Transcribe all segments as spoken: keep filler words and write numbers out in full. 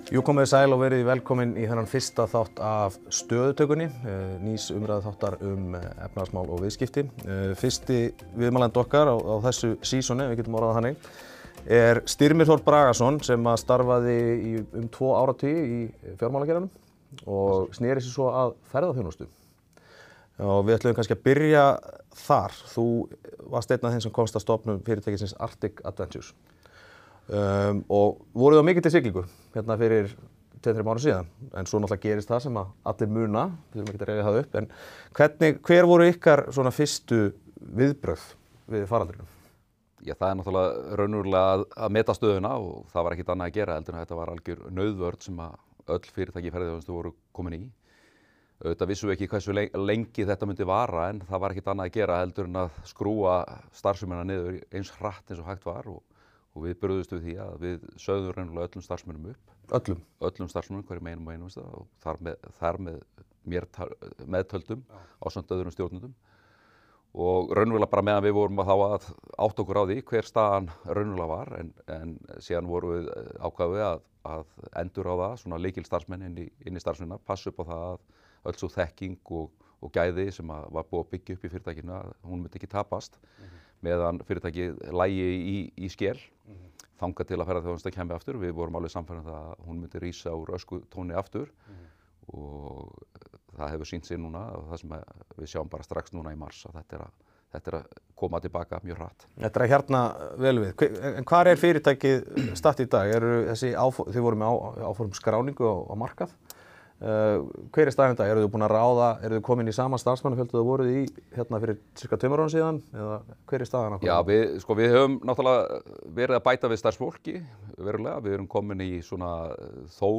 Jú, komið sæl og verið velkomin í þennan fyrsta þátt af stöðutökunni, nýs umræðu þáttar um efnahagsmál og viðskipti. Fyrsti viðmælandi okkar á, á þessu sísoni, við getum orðað þannig, er Styrmir Þór Bragason sem að starfaði í um tvo áratugi í fjármálageiranum og sneri sér svo að ferðaþjónustu. Og við ætlum kannski að byrja þar. Þú varst einn af þeim sem komst að stofnun fyrirtækisins Arctic Adventures. Um, og voruð á mikilli siglingu hérna fyrir tveimur árum síðan, en svo náttúrulega gerist það sem að allir muna, við þurfum ekki að reyna það upp, en hvernig, hver voru ykkar svona fyrstu viðbrögð við faraldrinum? Já, það er náttúrulega raunverulega að, að meta stöðuna og það var ekkert annað að gera heldur en þetta var algjör nauðvörn sem að öll fyrirtæki í ferðaþjónustu voru komin í. Auðvitað vissum við ekki hversu lengi þetta myndi vara, en það var ekkert annað að gera heldur en að skrúa starfsemina niður eins hratt eins og hægt var og og við brugðumst við því að við sögðum raunverulega öllum starfsmönnum upp. Öllum? Öllum starfsmönnum, hverjum einum og einum og þar með, þar með mér meðtöldum ásamt öðrum stjórnendum. Og raunverulega bara meðan við vorum að þá að átta okkur á því hver staðan raunverulega var, en, en síðan vorum við ákváðu að, að endurráða svona lykilstarfsmenn inn í, inn í starfsmennina, passa upp á það að öll svo þekking og, og gæði sem að var búið að byggja upp í fyrirtækinu að hún myndi ekki tapast. Mm-hmm. Meðan fyrirtækið lægi í, í skel, mm-hmm. þangað til að ferðaþjónustan kæmi aftur. Við vorum alveg samfærið um það að hún myndi rísa úr öskutóni aftur, mm-hmm. og það hefur sýnt sig núna og það sem við sjáum bara strax núna í mars að þetta er að, þetta er að koma tilbaka mjög hratt. Þetta er að hérna vel við. En hvar er fyrirtækið statt í dag? Eru þessi áform, þið voru með áform skráningu á, á markað? Uh, hver er staðan í dag? Eru þið búin að ráða, eru þið komin í sama starfsmannafjöldu þú voruð í hérna fyrir cirka tveimur árum síðan, eða hver er staðan? Já, við, sko, við höfum náttúrulega verið að bæta við starfsfólki, verulega. Við erum komin í svona þó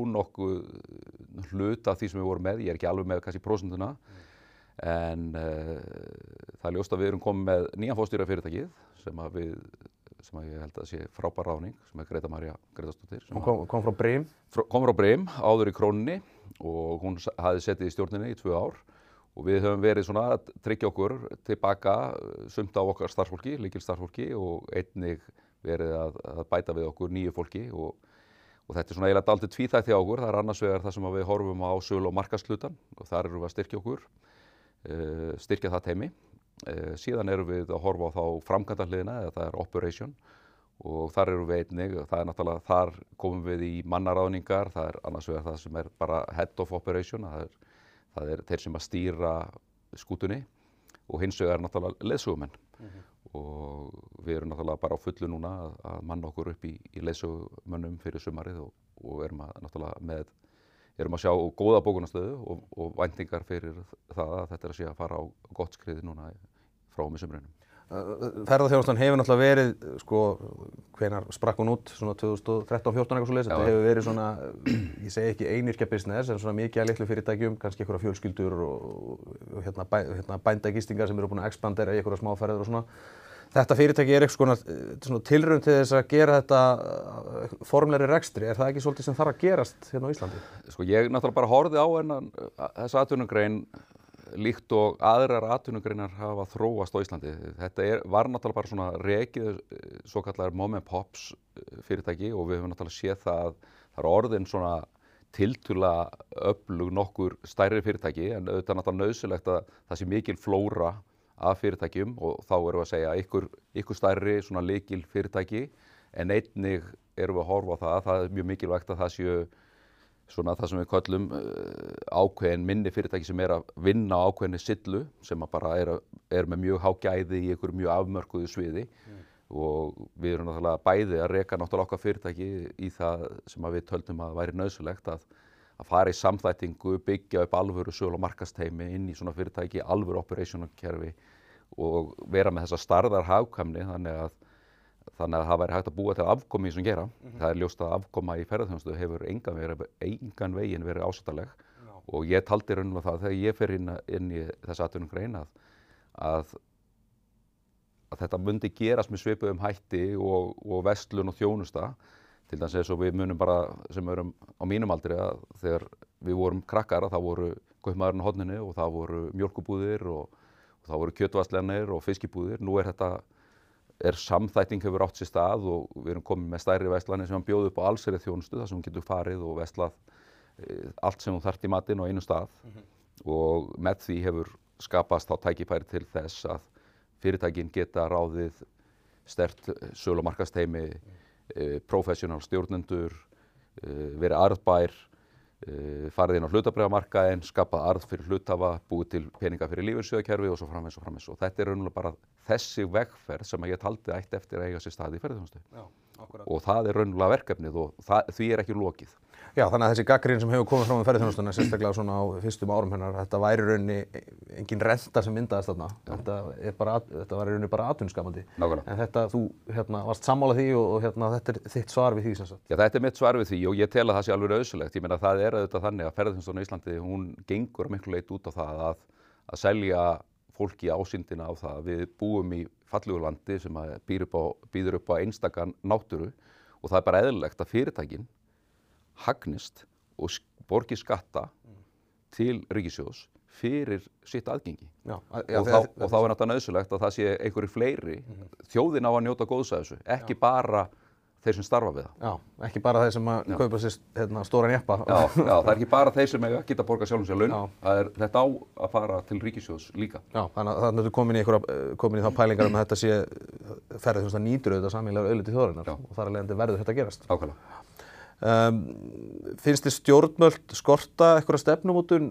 nokkuð hluta af því sem við vorum með, ég er ekki alveg með kannski prósentuna, mm. en uh, það er ljóst að við erum komin með nýjan forstjóra fyrirtækið sem að við sem að ég held að sé frábær ráðning, sem er Greta María Gretarsdóttir. Hún kom, kom frá Brim? Frá, kom frá Brim, áður í Krónunni, og hún hafði setið í stjórninni í tvö ár og við höfum verið svona að tryggja okkur tilbaka sumt af okkar starfsfólki, lykilstarfsfólki og einnig verið að, að bæta við okkur nýju fólki og, og þetta er svona eiginlega dálítið tvíþætt hjá okkur. Það er annars vegar það sem við horfum á sölu og markaðshlutann og þar erum við að styrkja okkur, uh, styrkja það teymi. Uh, síðan erum við að horfa á þá framkvæmdahliðina, eða það er operation, og þar erum við einnig, það er náttúrulega, þar komum við í mannaráðningar, það er annars vegar það sem er bara head of operation, það er, það er þeir sem að stýra skútunni og hins vegar er náttúrulega leiðsögumenn. Mm-hmm. Og við erum náttúrulega bara á fullu núna að, að manna okkur upp í, í leiðsögumönnum fyrir sumarið og, og erum að náttúrulega með, erum að sjá góða bókunarstöðu og, og væntingar fyrir það að þetta er að sé að fara á gott skriði núna frá og með sumrinum. Ferðaþjónustan hefur náttúrulega verið, sko, hvenær sprakk hún út, svona tvö þúsund og þrettán fjórtán eitthvað svoleiðis. Þetta hefur verið svona, ég segi ekki einyrkja business, en svona mikið að litlu fyrirtækjum, kannski einhverja fjölskyldur og, og hérna, bæ, hérna bændagistingar sem eru búin að expandera í einhverja smáferðir og svona. Þetta fyrirtæki er eitthvað svona tilraun til þess að gera þetta formlegri rekstri. Er það ekki svolítið sem þarf að gerast hérna á Íslandi? Sko, ég náttúrulega bara horfði á hennan þessa atvinnugrein líkt og aðrar atvinnugreinar hafa þróast á Íslandi. Þetta er, var náttúrulega bara svona rekið svo kallar mom and pops fyrirtæki og við höfum náttúrulega séð það að það er orðin svona tiltölulega öflug nokkur stærri fyrirtæki, en auðvitað náttúrulega nauðsynlegt að það sé mikil flóra af fyrirtækjum og þá erum við að segja ykkur, ykkur stærri svona lykil fyrirtæki, en einnig erum við að horfa á það, það er mjög mikilvægt að það séu svona það sem við köllum uh, ákveðin minni fyrirtæki sem er að vinna á ákveðinni sillu sem að bara er, er með mjög há gæði í einhverju mjög afmörkuðu sviði, mm. og við erum náttúrulega bæði að reka náttúrulega okkar fyrirtæki í það sem að við töldum að væri nauðsynlegt að, að fara í samþættingu, byggja upp alvöru sölu og markaðsteymi inn í svona fyrirtæki, alvöru operationkerfi og vera með þessa stærðar hagkvæmni þannig að Þannig að það væri hægt að búa til afkomi í þessum geira. Mm-hmm. Það er ljóst að afkoma í ferðaþjónustu hefur engan, verið, engan veginn verið ásættanleg. No. Og ég taldi raunverulega það þegar ég fer inn, inn í þessa atvinnugrein að, að, að þetta myndi gerast með svipuðum hætti og, og verslun og þjónusta. Til dæmis eins og við munum bara sem erum á mínum aldri að þegar við vorum krakkar að það voru kaupmaðurinn á horninu og það voru mjólkubúðir og, og það voru kjötvarslanir og fiskibúðir. Nú er þetta er samþætting hefur átt sér stað og við erum komin með stærri verslanir sem bjóða upp á allsherjar þjónustu þar sem hún getur farið og verslað e, allt sem hún þarft í matinn á einu stað mm-hmm. og með því hefur skapast þá tækifæri til þess að fyrirtækin geta ráðið sterkt sölu- og markaðsteymi, mm. e, professional stjórnendur, e, verið arðbær, e, farið inn á hlutabréfamarkaðinn, skapað arð fyrir hluthafa, búið til peninga fyrir lífeyrissjóðakerfi og svo framvegis og framvegis og þetta er raunverulega bara þessi vegferð sem ég taldi ætti eftir að eiga sér stað í ferðaþjónustu. Já, akkurat. Og það er raunverulega verkefnið og það, því er ekki lokið. Já, þannig að þessi gagnrýni sem hefur komið fram með ferðaþjónustuna, sérstaklega svona á fyrstum árum hennar, þetta væri í rauninni engin renta sem myndaðist þarna. Þetta, er bara, þetta var í rauninni bara atvinnuskapandi. Nákvæmlega. En þetta, þú hérna, varst sammála því og, og hérna, þetta er þitt svar við því sem sagt. Já, þetta er mitt svar við því og ég tel að það sé alveg nauðsynlegt. Ég meina það er auðvitað þannig að ferðaþjónustan á Íslandi, hún gengur að miklu leit út á það að, að selja fólki ásýndina á það. Við búum í fallegu landi sem býður upp á, býður upp á einstaka náttúru og það er bara eðlilegt að fyrirtækin hagnist og borgi skatta mm. til ríkissjóðs fyrir sitt aðgengi. Já, já, og, þá, og þá er náttúrulega nauðsynlegt að það sé einhverju fleiri, mm-hmm. þjóðin á að njóta góðs af þessu, ekki já. Bara þeir sem starfa við það. Já, ekki bara þeir sem að kaupa sér hérna, stóran jeppa. Já, já, það er ekki bara þeir sem eiga geta borga sjálfum sér laun, það er þetta á að fara til ríkissjóðs líka. Já, þannig að það er komin í, einhverja, komin í þá pælingar um að þetta sé ferðaþjónusta nýtur auðvitað sameiginlega auðlind í þjóðarinnar og þar af leiðandi verður þetta að gerast. Nákvæmlega. Um, finnst þið stjórnvöld skorta eitthvað stefnumótun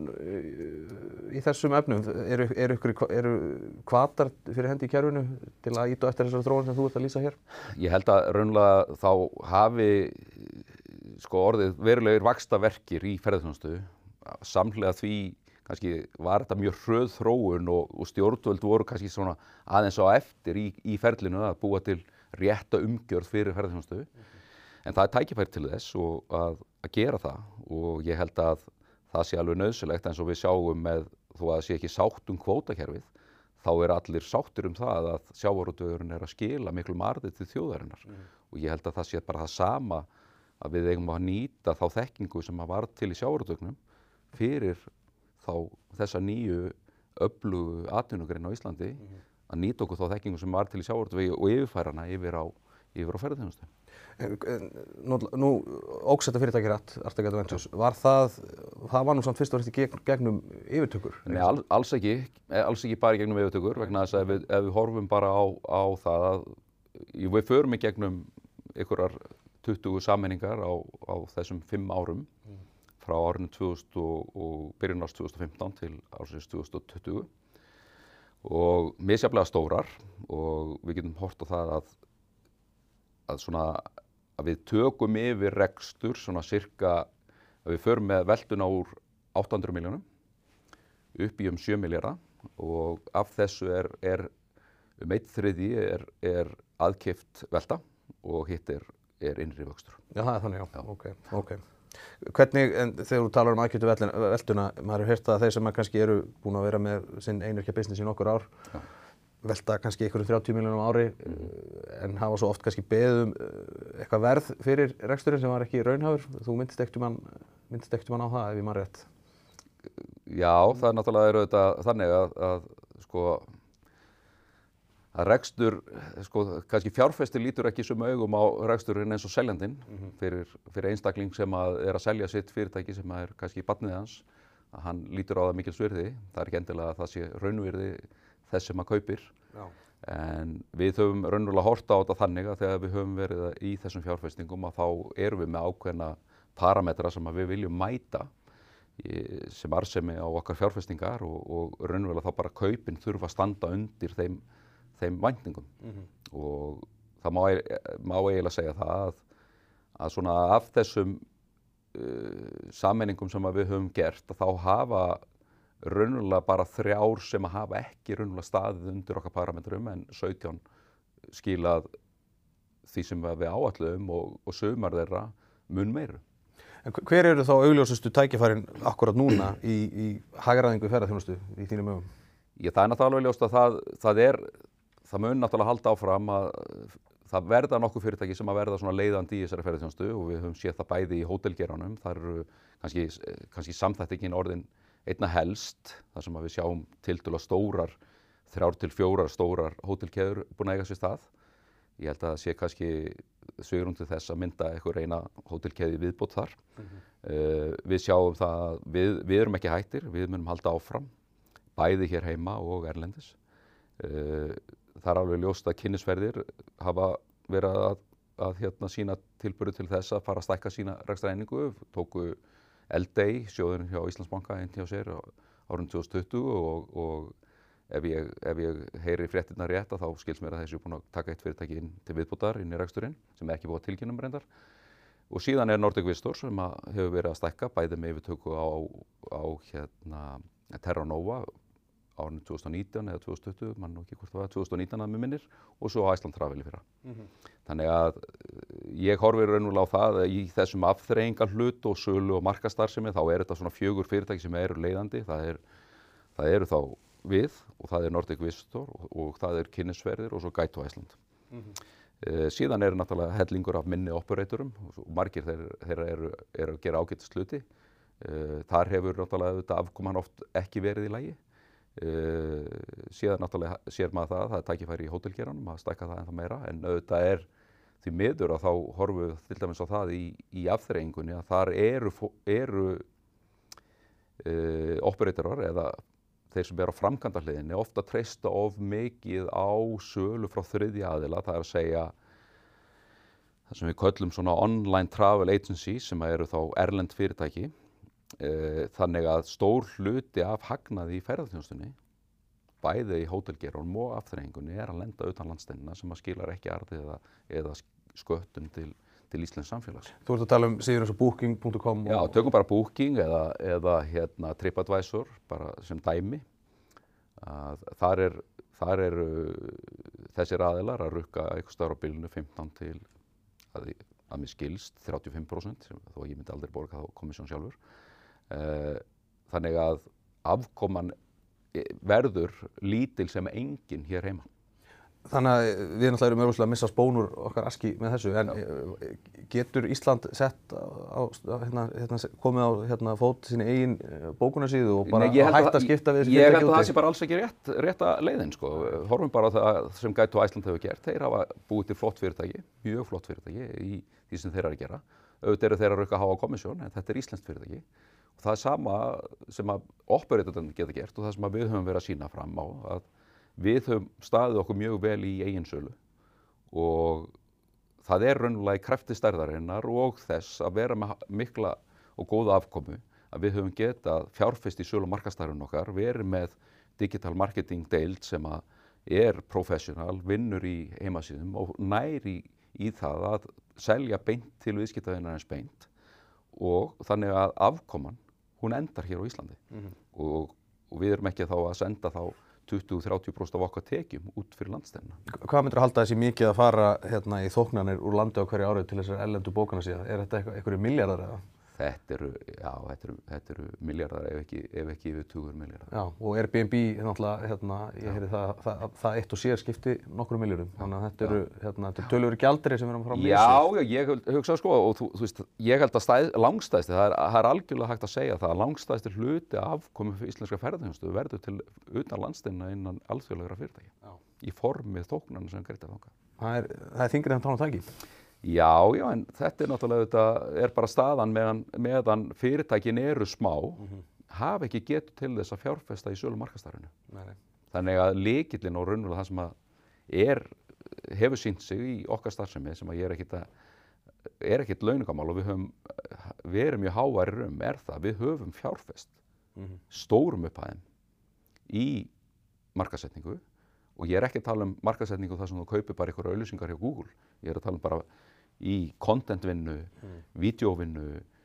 í þessum efnum? Eru, eru, ykkur, eru hvatar fyrir hendi í kerfinu til að ýta eftir þessari þróun sem þú ert að lýsa hér? Ég held að raunlega þá hafi sko, orðið verulegir vaxtarverkir í ferðaþjónustu. Samhliða því kannski var þetta mjög hröð þróun og, og stjórnvöld voru kannski svona aðeins á eftir í, í ferlinu að búa til rétta umgjörð fyrir ferðaþjónustu. En það er tækifæri til þess og að, að gera það og ég held að það sé alveg nauðsynlegt eins og við sjáum með þó að það sé ekki sátt um kvótakerfið þá er allir sáttir um það að sjávarútvegurinn er að skila miklu arði til þjóðarinnar mm. og ég held að það sé bara það sama að við eigum að nýta þá þekkingu sem að var til í sjávarútvegnum fyrir þá þessa nýju öflugu atvinnugrein á Íslandi mm. að nýta okkur þá þekkingu sem var til í sjávarútvegi og yfirfæra hana yfir á, yfir á ferðaþjónustu. Nú, nú óx þetta fyrirtæki rætt, Arctic Adventures, var það, það var nú samt fyrst og fremst í gegn, gegnum yfirtökur? Nei, al, alls ekki, alls ekki bara í gegnum yfirtökur, vegna þess að ef við, ef við horfum bara á, á það að við förum í gegnum einhverjar tuttugu sameiningar á, á þessum fimm árum, mm. frá árinu tvö þúsund og, og byrjun árs tvö þúsund og fimmtán til ársins tvö þúsund og tuttugu og misjafnlega stórar og við getum hort á það að, að svona að við tökum yfir rekstur svona cirka, að við förum með veltuna úr átta hundruð milljónum upp í um sjö milljarða og af þessu er, er um einn þriðji er, er aðkeypt velta og hitt er, er innri vöxtur. Já, það er þannig, já. já. Okay, okay. Hvernig, en þegar þú talar um aðkeyptu veltuna, maður hefur heyrt að þeir sem kannski eru búin að vera með sinn einyrkja business í nokkur ár, já. Velta kannski einhverjum þrjátíu milljónum ári mm. en hafa svo oft kannski beðið um eitthvað verð fyrir reksturinn sem var ekki raunhæfur. Þú myndist ekkert mann, myndist ekkert mann á það ef ég man rétt. Já, það er náttúrulega er auðvitað þannig að, að sko að rekstur, sko kannski fjárfestir lítur ekki sömu augum á reksturinn eins og seljandinn mm-hmm. fyrir, fyrir einstakling sem að er að selja sitt fyrirtæki sem er kannski barnið hans, að hann lítur á það mikils virði. Það er ekki endilega að það sé raunvirði þess sem að kaupir, Já. En við höfum raunverulega horft á þetta þannig að þegar við höfum verið í þessum fjárfestingum að þá erum við með ákveðna parametra sem að við viljum mæta sem arðsemi á okkar fjárfestingar og, og raunverulega þá bara kaupin þurfa að standa undir þeim, þeim væntingum mm-hmm. og það má, má eiginlega segja það að, að svona af þessum uh, sameiningum sem að við höfum gert að þá hafa raunverulega bara þrjár sem að hafa ekki raunverulega staðið undir okkar parametrum en sautján skilað því sem við áætluðum og, og sumar þeirra mun meiru. En hver eru þá augljósustu tækifærin akkurat núna í, í hagræðingu ferðaþjónustu í þínum augum? Ég það er náttúrulega alveg ljóst að það, það er, það mun náttúrulega halda áfram að það verða nokkuð fyrirtæki sem að verða svona leiðandi í þessari ferðaþjónustu og við höfum séð það bæði í hótelgeiranum, þar eru kannski, kannski samþættingin orðin einna helst, þar sem að við sjáum tiltölulega stórar, þrjár til fjórar stórar hótelkeður búin að eiga sér stað Ég held að það sé kannski svigrúm til þess að mynda eitthvað reyna hótelkeðju viðbót þar. Mm-hmm. uh, við sjáum það að við, við erum ekki hættir, við munum halda áfram, bæði hér heima og erlendis. Uh, það er alveg ljóst að kynnisferðir hafa verið að, að hérna, sína tilburði til þess að fara að stækka sína rekstrareiningu. Tóku L D A, sjóðurinn hjá Íslandsbanka, inn hjá sér á árinu tvö þúsund tuttugu og, og ef ég, ef ég heyri fréttirnar rétt þá skils mér að þessi er búin að taka eitt fyrirtæki inn til viðbótar inn í reksturinn sem er ekki búið að tilkynna reyndar. Og síðan er Nordic Visitor sem að hefur verið að stækka bæði með yfirtöku á, á hérna, Terra Nova árinu tvö þúsund og nítján eða tvö þúsund og tuttugu, mann nú ekki hvort það var, tvö þúsund og nítján að mig minnir, og svo Iceland Travel í fyrra. Mm-hmm. Þannig að ég horfi raunverulega á það að í þessum afþreyingar hlut og sölu og markastarfsemi þá er þetta svona fjögur fyrirtæki sem eru leiðandi. Það, er, það eru þá við og það er Nordic Visitor og, og það er kynnisferðir og svo Guide to Iceland. Mm-hmm. uh, síðan eru náttúrulega hellingur af minni operatorum og margir þeirra, þeirra eru, eru að gera ágætis hluti. Uh, þar hefur náttúrulega þetta afkoman oft ekki verið í lagi. Uh, síðan náttúrulega sér maður það að það er tækifæri í hótelgeranum að stækka það ennþá meira, en auðvitað er því miður að þá horfum við til dæmis á það í, í afþreyingunni að þar eru, eru uh, operatorar eða þeir sem eru á framkvæmdahliðinni ofta treysta of mikið á sölu frá þriðja aðila, það er að segja það sem við köllum svona online travel agency sem eru þá erlend fyrirtæki. Uh, þannig að stór hluti af hagnaði í ferðaþjónustunni, bæði í hótelgeranum og afþreyingunni, er að lenda utan landsteinina sem að skilar ekki arði eða, eða sköttum til, til íslensks samfélags. Þú ert að tala um síður eins og booking punktur com og... Já, tökum bara Booking eða, eða hérna, TripAdvisor bara sem dæmi. Að þar er, þar eru þessir aðilar að rukka eitthvað staðar á bilinu fimmtán til að, að mér skilst þrjátíu og fimm prósent, þó ég myndi aldrei borga þá komissjón sjálfur. Uh, þannig að afkoman verður lítil sem engin hér heima. Þannig að við náttúrulega erum örgulega að missa spónur okkar aski með þessu, en Já. Getur Ísland sett á, á, hérna, hérna, komið á hérna, fót sína eigin bókunarsíðu og bara Nei, hægt að skipta við þessi fyrirtæki úti? Ég held að það sé bara alls ekki rétt, rétta leiðin. Sko. Horfum bara á það sem Guide to Iceland hefur gert. Þeir hafa búið til flott fyrirtæki, mjög flott fyrirtæki í því sem þeir eru að gera. Auðvitað eru þeir að rukka háa komissjón, en þetta er íslenskt fyrirtæki. Og það er sama sem að operatorarnir geta gert og það sem við höfum verið að sýna fram á, að við höfum staðið okkur mjög vel í eigin sölu og það er raunverulega í krafti stærðarinnar og þess að vera með mikla og góða afkomu að við höfum getað fjárfest í sölu og markaðsstarfinu okkar, verið með digital marketing deild sem að er professional, vinnur í heimasíðum og næri í, í það að selja beint til viðskiptavinarins beint og þannig að afkoman hún endar hér á Íslandi. Mm-hmm. og, og við erum ekki þá að senda þá tuttugu til þrjátíu prósent af okkar tekjum út fyrir landsteinina. Hvað myndir að halda þessi mikið að fara hérna, í þóknanir úr landi á hverju árið til þessar erlendu bókunarsíða? Er þetta eitthvað, einhverju milljarðar eða? Þetta eru, já, þetta eru, þetta eru milljarðar ef ekki, ef ekki yfir tugur milljarðar. Já, og Airbnb, náttúrulega, hérna, ég heyri það, það, það eitt og sér skipti nokkrum milljörðum. Þannig að þetta eru, hérna, þetta eru tölur gjaldeyri sem við erum að fara að missa. Já, já, ég hugsa sko, og þú, þú veist, ég held að stæð, langstæðsti, það er, það er algjörlega hægt að segja það, að langstæðsti hluti afkomu fyrir íslenska ferðaþjónustu verður til utan landsteinina innan alþjóðlegra fyrirtækja. Já. Í formi þóknanna sem greitar þangað. Það er, það er þyngri en tala um tæki. Já, já, en þetta er náttúrulega, þetta er bara staðan meðan, meðan fyrirtækin eru smá, mm-hmm. hafa ekki getu til þess að fjárfesta í sölu markaðsstarfinu. Þannig að lykillinn og raunverulega það sem að er, hefur sýnt sig í okkar starfsemi sem að ég er ekkit að, er ekkit launagamál og við höfum verið mjög háværir um, er það, við höfum fjárfest mm-hmm. stórum upphæðum í markaðssetningu og ég er ekki að tala um markaðssetningu þar sem þú kaupir bara einhverja auglýsingar hjá Google, ég er að tala um bara í contentvinnu, mm. vídeóvinnu,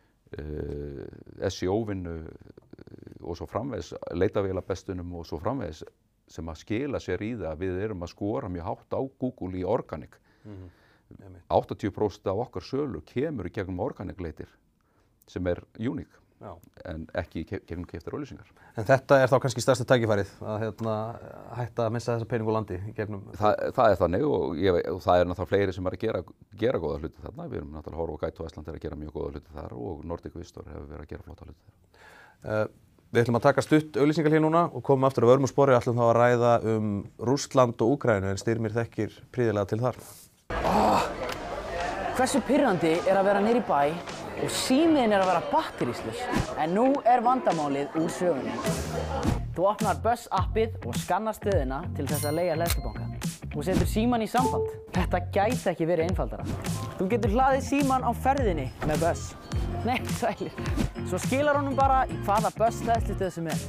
uh, S E O-vinnu uh, og svo framvegis, leitavélabestunum og svo framvegis sem að skila sér í það að við erum að skora mjög hátt á Google í organic. Mm-hmm. áttatíu prósent af okkar sölu kemur í gegnum organic leitir sem er uník. Já. En ekki gegnum keyptar auglýsingar. En þetta er þá kannski stærsta tækifærið að hérna, hætta að missa þessa peningu landi gegnum... Þa, það er þannig og, ég, og það er náttúrulega fleiri sem er að gera, gera góða hluti þarna. Við erum náttúrulega horfa á Guide to Iceland er að gera mjög góða hluti þar og Nordic Visitor hefur verið að gera flotta hluti þar. Uh, við ætlum að taka stutt auglýsingar hér núna og komum aftur á vörmu spori, ætlum þá að ræða um Rússland og Úkraínu en Styrmir þekkir prýðilega til þar. Oh, hversu pirrandi er að vera niður í bæ og símiðin er að vera batteríslaus. En nú er vandamálið úr sögunni. Þú opnar Buzz appið og skannar stöðina til þess að leigja hleðslubanka. Þú setur síman í samband. Þetta gæti ekki verið einfaldara. Þú getur hlaðið síman á ferðinni með Buzz. Nei, sælir. Svo skilar honum bara í hvaða Buzz hleðslustöð sem er.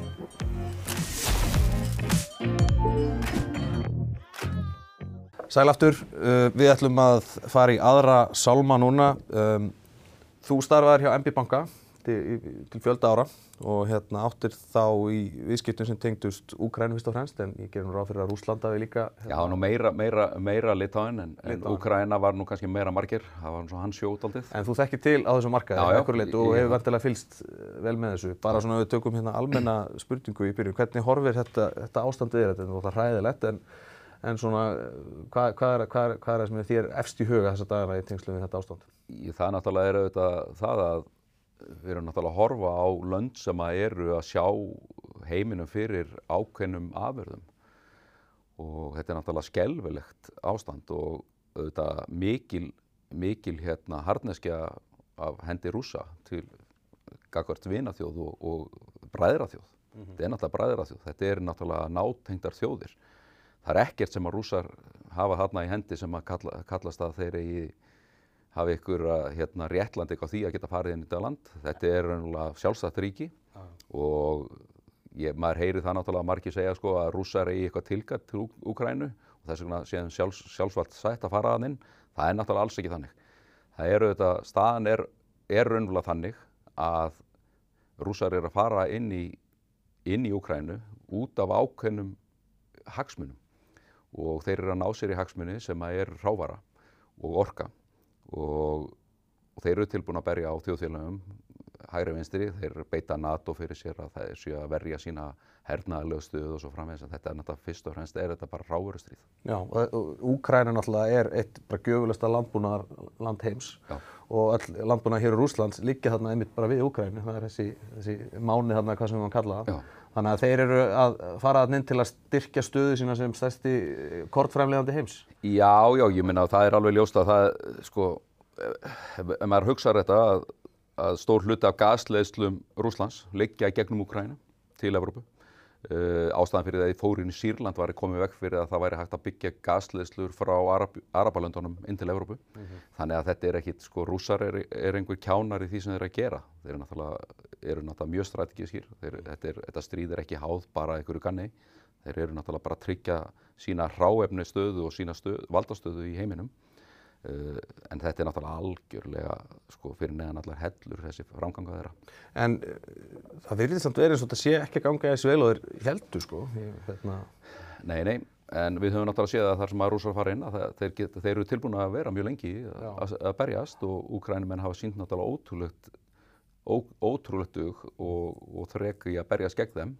Sæl aftur, uh, við ætlum að fara í aðra sálma núna. Um, þú starfaðir hjá M B banka til, til fjölda ára og hérna áttir þá í viðskiptum sem tengdust Úkraínu fyrst og fremst, en ég gerir nú ráð fyrir að Rússland hafi líka... Hérna, Já, nú meira, meira, meira Litáen, en, en Úkraína var nú kannski meira margir, það var svo hans sjót aldrei. En þú þekkir til á þessum markaði, ekkur leitt, og hefur vantilega fylgst vel með þessu. Bara svona við tökum hérna almenna spurningu í byrjun, hvernig horfir þetta, þetta ástandið er, þetta er náttúrulega hræðilegt, en En svona, hvað, hvað, er, hvað, er, hvað er það sem er þér efst í huga þessa dagana í tengslum við þetta ástand? Það náttúrulega er auðvitað það að við erum náttúrulega að horfa á lönd sem að eru að sjá heiminum fyrir ákveðnum afurðum. Og þetta er náttúrulega skelfilegt ástand og auðvitað mikil, mikil hérna harðneskja af hendi Rússa til gagnvart vinaþjóð og, og bræðraþjóð. Mm-hmm. Þetta er náttúrulega bræðraþjóð, þetta er náttúrulega nátengdar þjóðir. Það er ekkert sem að Rússar hafa þarna í hendi sem að kalla, kallast að þeir eigi hafi ykkur hérna, réttlæting á því að geta farið inn í þetta land. Þetta er raunverulega sjálfstætt ríki ah. og ég, maður heyri það náttúrulega margir segja sko, að Rússar eigi eitthvað tilgat til Úkraínu og þess vegna séum sjálfs, sjálfsvalt sætt að fara að inn. Það er náttúrulega alls ekki þannig. Það er auðvitað, staðan er, er raunverulega þannig að Rússar er að fara inn í, inn í Úkraínu út af ákveðnum hagsmunum. Og þeir eru að ná sér í hagsmuni sem að er rávara og orka og, og þeir eru tilbúin að berja á þjóðfélögum hægri vinstri, þeir beita NATO fyrir sér að það er sér að verja sína hernaðarlegu stöðu og svo framvegis, en þetta er náttúrulega fyrst og fremst er þetta bara rávörustríð. Já, og Úkraína náttúrulega er eitt bara gjöfulasta landbúnaðarland heims. Já. Og all landbúnaðar hér í Rússlands liggja þarna einmitt bara við Úkraínu, það er þessi, þessi máni þarna, hvað sem við maður kalla það. Já. Þannig að þeir eru að fara þarna inn til að styrkja stöðu sína sem stærsti kornframleiðandi heims. Já, já, ég minna að það er alveg ljóst að það, sko, ef maður hugsar þetta að, að stór hluti af gasleiðslum Rússlands liggja í gegnum Úkraínu til Evrópu. Uh, ástæðan fyrir það í fór inn í Sýrland var að koma í veg fyrir að það væri hægt að byggja gasleiðslur frá Arab, Arabalöndunum inn til Evrópu. Mm-hmm. Þannig að þetta er ekkit, sko, Rússar er, er einhver kjánar í því sem þeir eru að gera. Þeir eru náttúrulega, eru náttúrulega mjög strategískir. Þeir, þetta, er, þetta stríð er ekki háð bara einhverju ganni. Þeir eru náttúrulega bara að tryggja sína hráefni stöðu og sína stöð, valdastöðu í heiminum. Uh, en þetta er náttúrulega algjörlega sko, fyrir neðan allar hellur þessi framganga þeirra. En uh, það virðist samt verið eins og þetta sé ekki að ganga eins vel og þeir heldur sko? Ég, hérna... Nei, nei, en við höfum náttúrulega séð að þar sem að Rússar fara inn að það, þeir, get, þeir eru tilbúin að vera mjög lengi að, að berjast og Úkraínumenn hafa sýnt náttúrulega ótrúlegt, ó, ótrúlegt dug og, og þrek í að berjast gegn þeim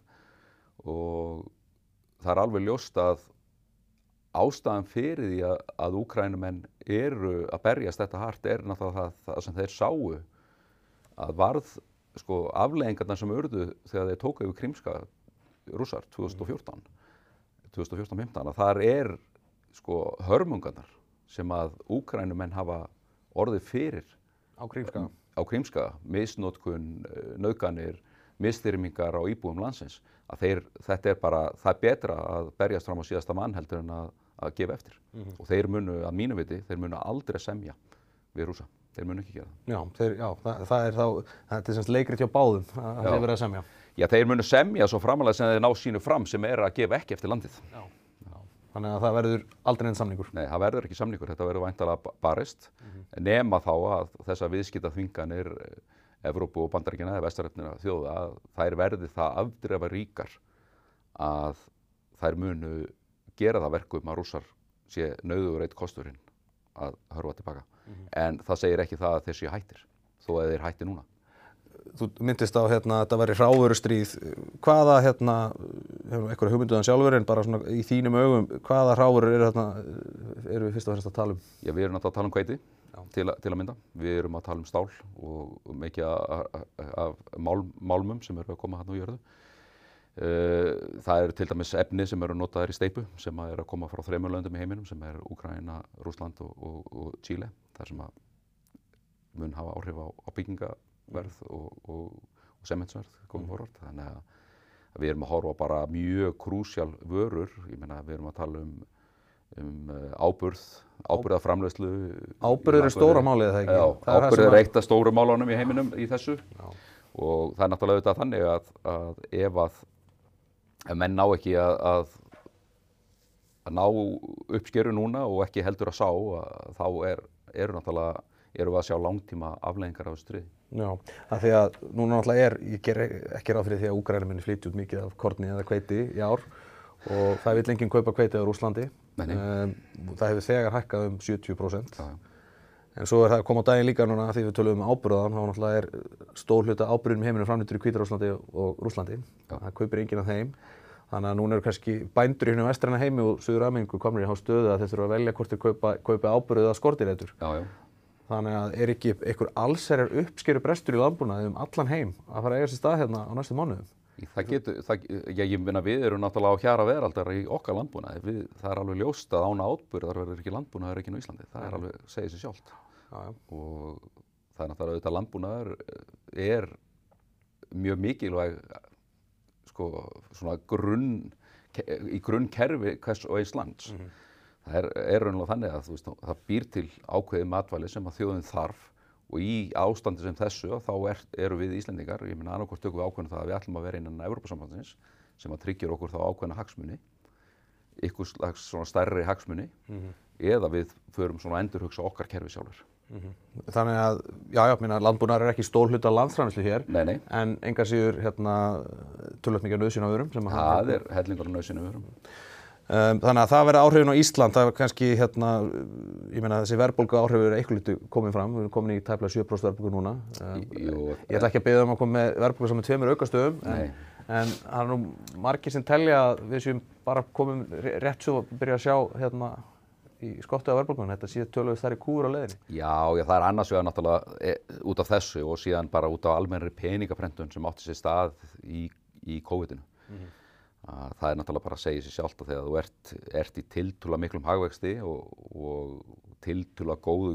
og það er alveg ljóst að ástæðan fyrir því að, að Úkraínumenn eru að berjast þetta hart er náttúrulega það, það sem þeir sáu að varð sko, afleiðingarnar sem urðu þegar þeir tóku yfir Krímska Rússar tvö þúsund og fjórtán tvö þúsund og fjórtán fimmtán að þar er sko, hörmungarnar sem að Úkraínumenn hafa orðið fyrir á Krímska, á Krímska misnotkun, nauðganir, misþyrmingar á íbúum landsins að þeir, þetta er bara, það er betra að berjast fram á síðasta mann heldur en að, að gefa eftir. Mm-hmm. Og þeir munu, að mínu viti, þeir munu aldrei semja við Rússa. Þeir munu ekki gera það. Já, þeir, já það, það er þá, þetta er semst leikrit hjá báðum að þeir verið að semja. Já, þeir munu semja svo framalega sem þeir ná sínu fram sem er að gefa ekki eftir landið. Já. Já. Þannig að það verður aldrei einn samningur. Nei, það verður ekki samningur, þetta verður væntanlega barist, mm-hmm. nema þá að þessa viðskiptaþvinganir Evrópu og Bandaríkjanna eða vesturhornina þjóða að þær verði það afdrifa ríkar að þær munu gera það verkum að Rússar sé nauðugur eitt kosturinn að hörfa tilbaka. Mm-hmm. En það segir ekki það að þeir séu hættir, þó að þeir hætti núna. Þú myndist á hérna að þetta væri hrávörustríð. Hvaða hérna, hefur einhverja hugmynduðan sjálfur en bara svona í þínum augum, hvaða hrávörur eru þarna, eru við fyrst og fremst að tala um? Já, við erum náttúrulega að tala um hveiti. Til, til að mynda. Við erum að tala um stál og mikið af mál, málmum sem eru að koma hérna á jörðu. Uh, það eru til dæmis efni sem eru notaðir í steypu sem er að koma frá þremur löndum í heiminum sem er Úkraína, Rússland og, og, og Chile þar sem að mun hafa áhrif á, á byggingaverð og, og, og sementsverð komið forvart. Þannig að, að við erum að horfa bara mjög krúsjál vörur. Ég meina við erum að tala um, um áburð, áburðarframleiðslu. Áburður er stóra málið það ekki? Já, áburður er eitt af stóru málunum í heiminum í þessu. Já. Og það er náttúrulega auðvitað þannig að, að ef að ef menn ná ekki að, að, að ná uppskeru núna og ekki heldur að sá, að þá er, eru náttúrulega, eru við að sjá langtíma afleiðingar af þessu stríði. Já, af því að núna náttúrulega er, ég ger ekki ráð fyrir því að Úkraína muni flytja út mikið af korni eða hveiti í ár og það vill enginn kaupa hveiti á Rússlandi. Um, það hefur þegar hækkað um sjötíu prósent. Já. En svo er það að koma á daginn líka núna því við tölum um áburðan, þá náttúrulega er stór hluta áburðum í heiminum framleiddur í Hvíta-Rússlandi og Rússlandi. Já. Það kaupir enginn af þeim. Þannig að núna eru kannski bændur í hinum vestræna heimi og Suður-Ameríku komnir í há stöðu að þeir þurfa að velja hvort þeir kaupa, kaupa áburð eða skordýraeitur. Já, já. Þannig að er ekki einhver allsherjar uppskeru brestur í landbúnaði um allan heim að fara að eiga sér stað hérna á næstu mánuðum? Það getur, það, já, ég meina við erum náttúrulega á hjara veraldar í okkar landbúnaði. Við, það er alveg ljóst að án áburðar verður ekki landbúnaður ekki á Íslandi. Það er alveg, segir sig sjálft. Já, já. Og það er náttúrulega auðvitað landbúnaður er mjög mikilvæg sko svona grunn í grunnkerfi hvers og eins lands. Mm-hmm. Það er, er raunlega þannig að þú veist, það býr til ákveðið matvæli sem að þjóðin þarf og í ástandi sem þessu þá er, eru við Íslendingar, ég meina annarkvort tökum við ákveðna það að við ætlum að vera innan Evrópusambandsins sem að tryggir okkur þá ákveðna hagsmuni, ykkur slags svona stærri hagsmuni, mm-hmm. eða við förum svona að endurhugsa okkar kerfi sjálfur. Mm-hmm. Þannig að, já, já, minna, landbúnaður er ekki stór hluti af landsframleiðslu hér, nei, nei. En engar síður hérna, töluvert mikið nauðsyn á vörum. Það er hellingur á nauðsyn á vörum. Um, þannig að það verði áhrifin á Ísland, það er kannski, hérna, ég meina þessi verðbólgu áhrifur er eitthvað lítið komið fram, við erum komin í tæplega sjö prósent verðbólgu núna. Um, Jú, ég ætla ekki að biðja um að koma með verðbólgu sem er tveimur aukastöðum, en, en það er nú margir sem telja að við séum bara komum rétt svo að byrja að sjá hérna í skottu af verðbólgunum, þetta sé töluvert þar í kúr á leiðinni. Já, já, það er annars vegar náttúrulega e, út af þessu og síðan bara út af almennri peningaprentun sem átti sér stað í, í COVID-inu. Mm-hmm. Það er náttúrulega bara að segja sér sjálft að þegar þú ert, ert í tiltölulega miklum hagvexti og, og tiltölulega góðu,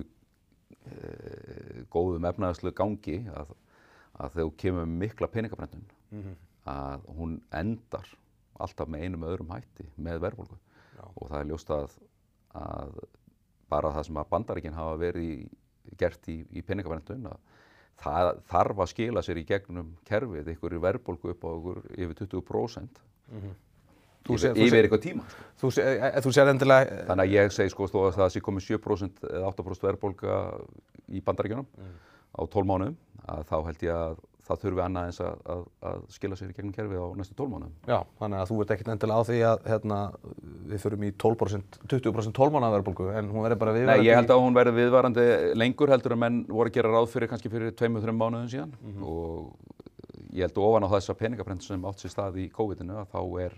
e, góðum efnahagslega gangi að, að þegar þú kemur með mikla peningaprentun, mm-hmm. að hún endar alltaf með einum öðrum hætti með verðbólgu. Og það er ljóst að að bara það sem að Bandaríkin hafa verið í, gert í, í peningaprentun að það þarf að skila sér í gegnum kerfið ykkur í verðbólgu upp á ykkur yfir tuttugu prósent mm-hmm. yfir, yfir eitthvað tíma. Þú, sé, þú sér endilega... Þannig að ég segi sko að það sé komið sjö prósent eða átta prósent verðbólga í Bandaríkjunum mm. á tólf mánuðum að þá held ég að það þurfi annað eins að, að, að skila sér í gegnum kerfið á næstu tólf mánuðum. Já, þannig að þú ert ekkert endilega á því að hérna, við förum í tólf prósent, tuttugu prósent tólf mánaða verðbólgu, en hún verður bara viðvarandi... Nei, ég held að hún verður viðvarandi lengur heldur en menn voru að gera ráð fyrir kannski fyrir tveimur, þrem mánuðum síðan mm-hmm. og ég held ofan á þessa peningaprent sem átt sér stað í COVID-inu að þá er,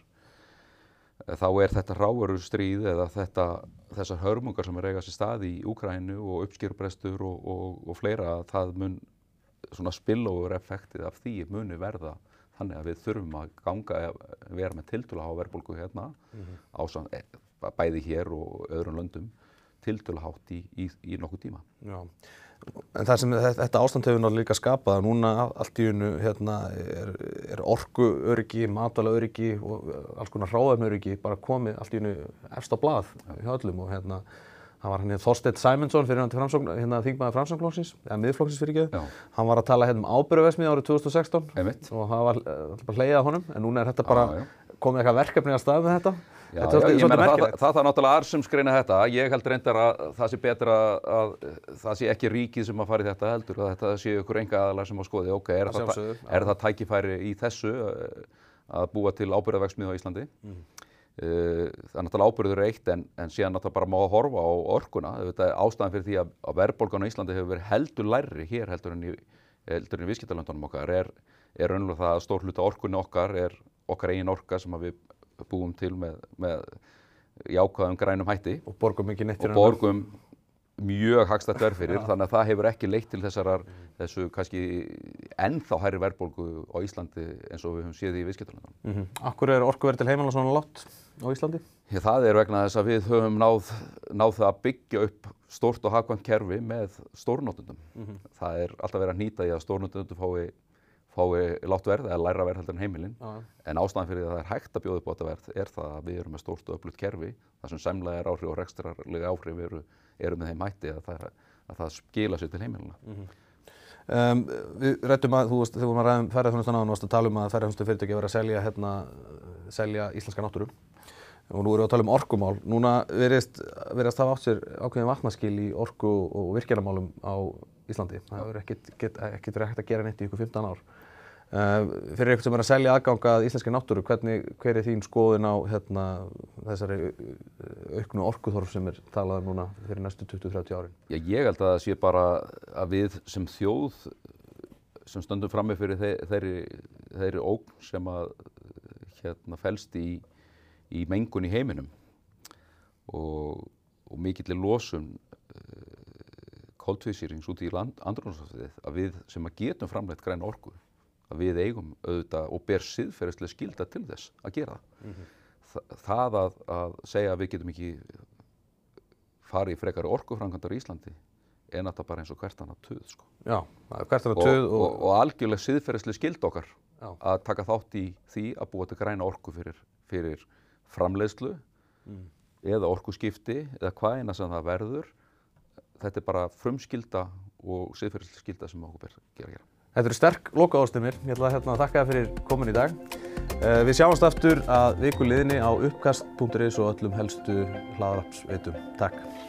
þá er þetta rávarustríð eða þetta, þessar hörmungar sem er eiga sér stað í Úkraínu og uppskerubrestur og, og, og fleira, það mun svona spillover effektið af því muni verða þannig að við þurfum að ganga vera með tiltölulega há verðbólgu hérna mm-hmm. ásamt, bæði hér og öðrum löndum tiltölulega hátt í, í, í nokkuð tíma. Já. En það sem þetta ástand hefur náttúrulega líka skapað, núna allt í einu hérna, er, er orkuöryggi, matvælaöryggi og alls konar hráefnaöryggi bara komið allt í einu efst á blað hjá öllum og hérna það var hann Þorsteinn Sæmundsson fyrir hann hérna þingmaður Framsóknarflokksins, eða miðflokksins fyrir ekki. Hann var að tala hérna um áburðarverksmiðju árið tvö þúsund og sextán Einmitt. Og það var uh, bara hlegið af honum, en núna er þetta bara ah, komið eitthvað verkefni að stað með þetta. Já, þetta já, ég meina það, það þarf náttúrulega arðsumsgreina þetta. Ég held reyndar að það sé betra að það sé ekki ríkið sem að fara í þetta heldur, að þetta sé ykkur einkaaðilar sem að skoði, ok, er það, það, er það tækifæri í þessu að búa til áburðarverksmiðju á Íslandi. Mm. Uh, það er náttúrulega áburður eitt en, en síðan náttúrulega bara má að horfa á orkuna. Þetta er ástæðan fyrir því að, að verðbólgan á Íslandi hefur verið heldur lægri hér heldur en í, heldur en í viðskiptalöndunum okkar er, er raunverulega það að stór hluti orkunni okkar er okkar eigin orka sem við búum til með, með jákvæðum grænum hætti og borgum ekki neitt og borgum mjög hagstætt verð fyrir, þannig að það hefur ekki leitt til þessarar, þessu kannski ennþá hærri verðbólgu á Íslandi eins og við höfum séð í viðskiptalöndunum. Mm-hmm. Akkur er orkuverð til heimila svona lágt á Íslandi? Já, það er vegna þess að við höfum náð, náð það að byggja upp stórt og hagkvæmt kerfi með stórnotendum. Mm-hmm. Það er alltaf verið að nýta í að stórnotendur fái, fái lágt verð eða lægra verð heldur en heimilin. Ah. En ástæðan fyrir að það er hægt að bjóða upp á þetta verð er það að við erum með stórt og öflugt kerfi, þar sem sæmlega er áhrif og rekstrarlega áhrif eru eru með þeim hætti að það, að það skila sér til heimilina. Mm-hmm. um, við ræddum að, þú veist, þegar við varum að ræða um ferðaþjónustuna áðan, varst að tala um að ferðaþjónustufyrirtæki verið að selja, hérna, selja íslenska náttúru og nú erum við að tala um orkumál. Núna virðist, virðist hafa átt sér ákveðin vatnaskil í orku og virkjanamálum á Íslandi. Það hefur ekkert, get, ekkert verið hægt að gera neitt í ykkur fimmtán ár. Uh, fyrir einhvern sem er að selja aðgang að íslenskri náttúru, hvernig, hver er þín skoðun á hérna, þessari auknu orkuþörf sem er talað um núna fyrir næstu tuttugu til þrjátíu árin? Já, ég held að það sé bara að við sem þjóð sem stöndum frammi fyrir þe þeirri, þeirri ógn sem að hérna, felst í, í mengun í heiminum og, og mikilli losun uh, koltvísýrings út í andrúmsloftið, að við sem að getum framleitt græna orku að við eigum auðvitað og ber siðferðislega skylda til þess að gera það. Mm-hmm. Þa, það að, að segja að við getum ekki farið í frekari orkuframkvæmdar í Íslandi er náttúrulega bara eins og hvert annað tuð. Sko. Já, hvert annað tuð. Og, og, og algjörlega siðferðislega skylda okkar Já. Að taka þátt í því að búa til græna orku fyrir, fyrir framleiðslu mm. eða orkuskipti eða hvað eina sem það verður. Þetta er bara frumskylda og siðferðislega skylda sem okkur ber að gera. Þetta eru sterk lokaástemmir. Ég ætla að hérna, þakka þér fyrir komin í dag. Uh, við sjáumst aftur að viku liðinni á uppkast punktur is og öllum helstu hlaðvarpsveitum. Takk.